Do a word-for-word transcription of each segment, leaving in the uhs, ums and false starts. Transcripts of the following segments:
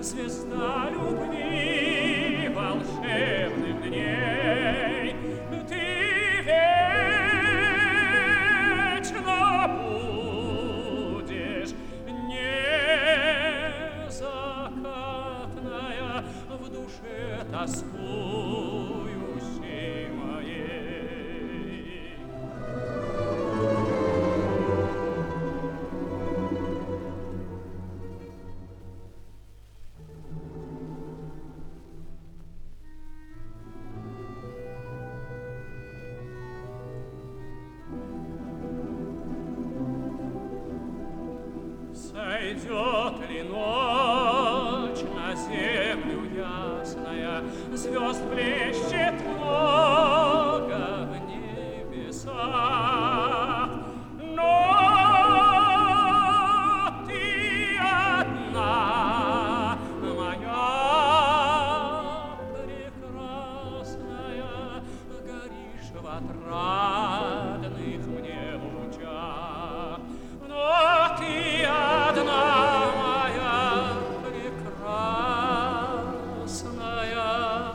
звезда любви волшебных дней. Ты вечно будешь незакатная в душе тоскующей моей. Сойдет ли ночь на землю ясная, звезд блещет много в небесах, но ты одна, моя прекрасная, горишь в отрадных мне лучах, но ты одна, моя прекрасная,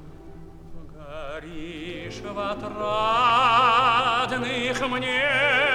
горишь в отрадных мне